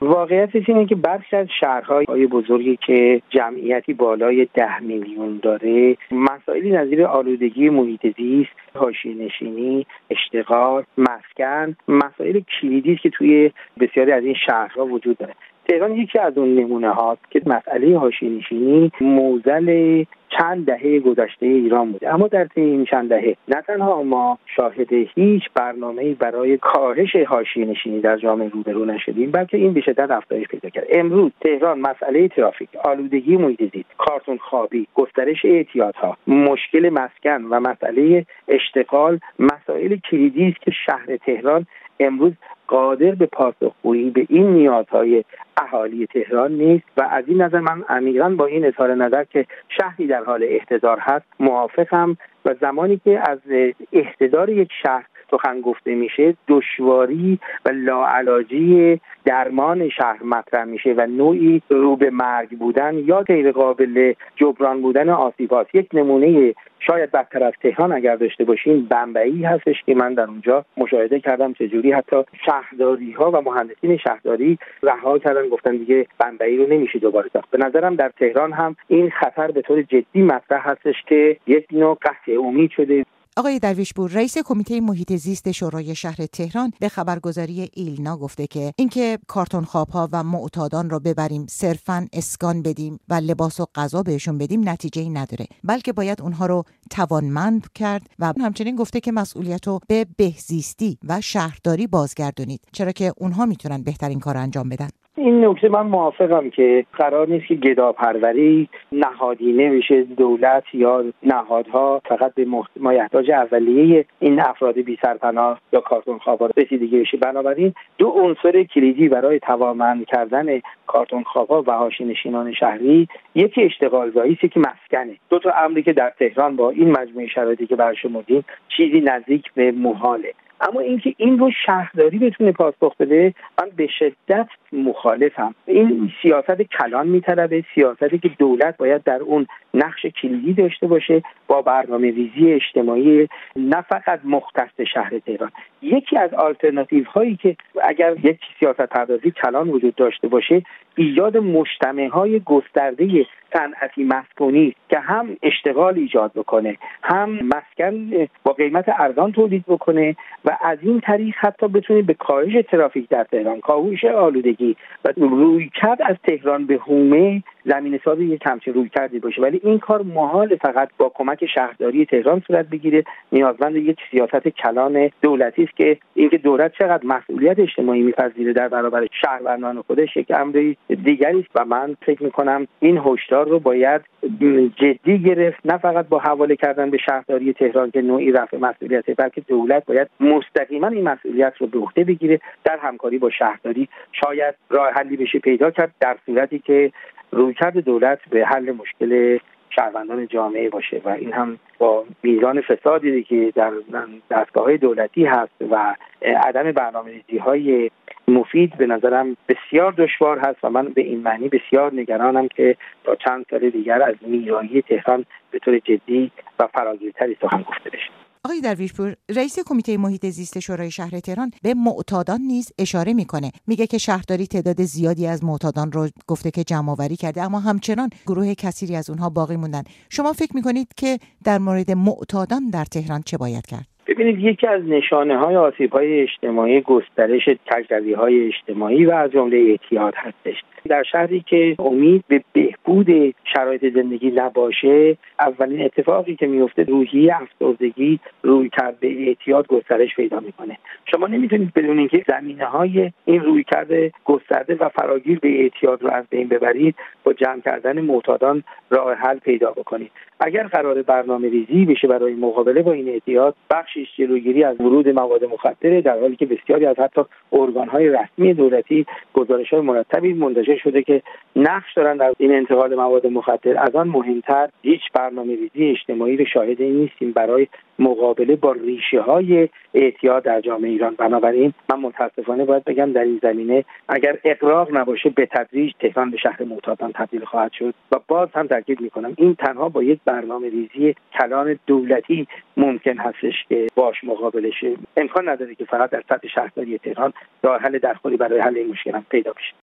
واقعیتش اینه که برخی از شهرهای بزرگی که جمعیتی بالای 10 میلیون داره، مسائلی نظیر آلودگی محیط زیست، حاشیه‌نشینی، اشتغال، مسکن، مسائل کلیدی است که توی بسیاری از این شهرها وجود داره. تهران یکی از اون نمونه هاست که مسئله حاشیه‌نشینی معضل چند دهه گذشته ایران بوده، اما در طی این چند دهه نه تنها ما شاهد هیچ برنامه‌ای برای کاهش حاشیه‌نشینی در جامعه روبرو نشدیم، بلکه این به شدت افزایش پیدا کرد. امروز تهران مسئله ترافیک، آلودگی محیط زیست، کارتون خوابی، گسترش اعتیادها، مشکل مسکن و مسئله اشتغال مسائل کلیدی است که شهر تهران امروز قادر به پاسخگویی به این نیازهای اهالی تهران نیست و از این نظر من عمیقاً با این اظهار نظر که شهری در حال احتضار هست موافقم و زمانی که از احتضار یک شهر سخن گفته میشه، دشواری و لاعلاجی درمان شهر مطرح میشه و نوعی رو به مرگ بودن یا غیر قابل جبران بودن آسیبات. یک نمونه شاید بدتر از تهران اگر داشته باشیم بمبئی هستش که من در اونجا مشاهده کردم چجوری حتی شهرداری ها و مهندسین شهرداری رها کردن، گفتن دیگه بمبئی رو نمیشه دوباره ساخت. به نظرم در تهران هم این خطر به طور جدی مطرح هستش که یک نوع قطع امید شده. آقای درویشپور، رئیس کمیته محیط زیست شورای شهر تهران به خبرگزاری ایلنا گفته که اینکه کارتون خواب‌ها و معتادان را ببریم صرفاً اسکان بدیم و لباس و غذا بهشون بدیم نتیجه‌ای نداره، بلکه باید اونها رو توانمند کرد و همچنین گفته که مسئولیت رو به بهزیستی و شهرداری بازگردونید، چرا که اونها میتونن بهترین کار انجام بدن. این نکته من موافقم که قرار نیست که گداپروری نهادینه بشه، دولت یا نهادها فقط به مایحتاج اولیه این افراد بی سرپناه یا کارتون خوابا رسیدگی بشه. بنابراین دو عنصر کلیدی برای توانمند کردن کارتون خوابا و حاشیه‌نشینان شهری، یکی اشتغال زایی است که مسکنه. دو تا امری که در تهران با این مجموعه شرایطی که برشمردیم چیزی نزدیک به محاله. اما اینکه این رو شهرداری بتونه پاسخ بده، من به شدت مخالفم. این سیاست کلان میطلبه، سیاستی که دولت باید در اون نقش کلیدی داشته باشه با برنامه‌ریزی اجتماعی نه فقط مختص شهر تهران. یکی از آلترناتیو هایی که اگر یک سیاست پردازی کلان وجود داشته باشه، ایجاد مجتمع‌های گسترده صنعتی مسکونی که هم اشتغال ایجاد بکنه، هم مسکن با قیمت ارزان تولید بکنه و از این طریق حتی بتونه به کاهش ترافیک در تهران، کاهش آلودگی و رویکرد از تهران به حومه زمینه‌ساز یک همچین رویکردی باشه. ولی این کار محال فقط با کمک شهرداری تهران صورت بگیره، نیازمند یک سیاست کلان دولتی است که اینکه دولت چقدر مسئولیت اجتماعی می‌پذیره در برابر شهروندان خودش یک امر دیگری است و من فکر می‌کنم این هشدار رو باید جدی گرفت، نه فقط با حواله کردن به شهرداری تهران که نوعی رفع مسئولیت، بلکه دولت باید مستقیما این مسئولیت رو به عهده بگیره در همکاری با شهرداری. شاید راه حلی بشه پیدا کرد در صورتی که رویکرد دولت به حل مشکل شهروندان جامعه باشه و این هم با میزان فسادی که در دستگاه‌های دولتی هست و عدم برنامه‌ریزی‌های مفید به نظرم بسیار دشوار هست و من به این معنی بسیار نگرانم که تا چند سال دیگر از میرایی تهران به طور جدی و فراگیرتری سخن گفته بشه. آقای درویشپور، رئیس کمیته محیط زیست شورای شهر تهران به معتادان نیز اشاره میکنه. میگه که شهرداری تعداد زیادی از معتادان رو گفته که جمع‌آوری کرده، اما همچنان گروه کثیری از اونها باقی موندن. شما فکر میکنید که در مورد معتادان در تهران چه باید کرد؟ ببینید، یکی از نشانه‌های آسیب‌های اجتماعی گسترش تجربی‌های اجتماعی و از جمله اعتیاد هستش. در شهری که امید به بهبود شرایط زندگی نباشه، اولین اتفاقی که میفته روحیه افسردگی رویکرد به اعتیاد گسترش پیدا میکنه. شما نمیتونید بدون اینکه زمینه‌های این رویکرد گسترده و فراگیر به اعتیاد رو از بین ببرید، با جمع کردن معتادان راه حل پیدا بکنید. اگر قرار برنامه‌ریزی بشه برای مقابله با این اعتیاد، بخشش جلوگیری از ورود مواد مخدر، در حالی که بسیاری از حتی ارگان‌های رسمی دولتی گزارش‌های مرتبی منتشر شده که نقش دارن در این انتقال مواد مخدر. از آن مهمتر هیچ برنامه‌ریزی اجتماعی رو شاهد این نیستیم برای مقابله با ریشه‌های اعتیاد در جامعه ایران. بنابراین من متاسفانه باید بگم در این زمینه اگر اغراق نباشه به تدریج تهران به شهر معتادان تبدیل خواهد شد و باز هم تاکید می‌کنم این تنها با یک برنامه‌ریزی کلان دولتی ممکن هستش که باش مقابله شه. امکان نداره که فقط در سطح شهرداری تهران راه حل درخوری برای حل این مشکل پیدا بشه.